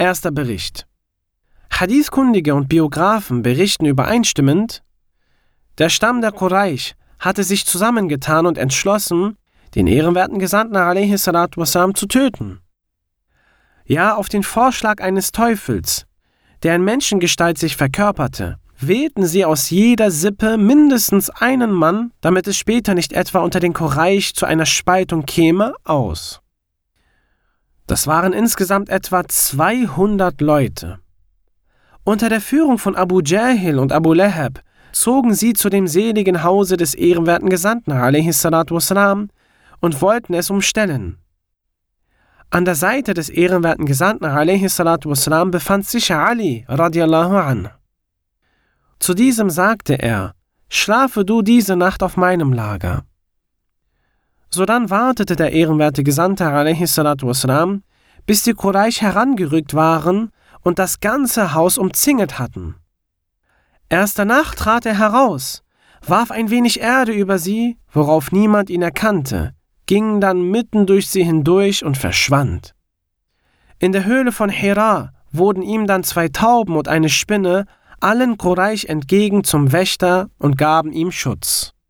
Erster Bericht. Hadithkundige und Biografen berichten übereinstimmend, der Stamm der Quraysh hatte sich zusammengetan und entschlossen, den ehrenwerten Gesandten a.s. zu töten. Ja, auf den Vorschlag eines Teufels, der in Menschengestalt sich verkörperte, wählten sie aus jeder Sippe mindestens einen Mann, damit es später nicht etwa unter den Quraysh zu einer Spaltung käme, aus. Das waren insgesamt etwa 200 Leute. Unter der Führung von Abu Jahil und Abu Lahab zogen sie zu dem seligen Hause des ehrenwerten Gesandten a.s. und wollten es umstellen. An der Seite des ehrenwerten Gesandten a.s. befand sich Ali radiallahu anh. Zu diesem sagte er, schlafe du diese Nacht auf meinem Lager. Sodann wartete der ehrenwerte Gesandte a.s., bis die Quraysh herangerückt waren und das ganze Haus umzingelt hatten. Erst danach trat er heraus, warf ein wenig Erde über sie, worauf niemand ihn erkannte, ging dann mitten durch sie hindurch und verschwand. In der Höhle von Hira wurden ihm dann 2 Tauben und eine Spinne allen Quraysh entgegen zum Wächter und gaben ihm Schutz.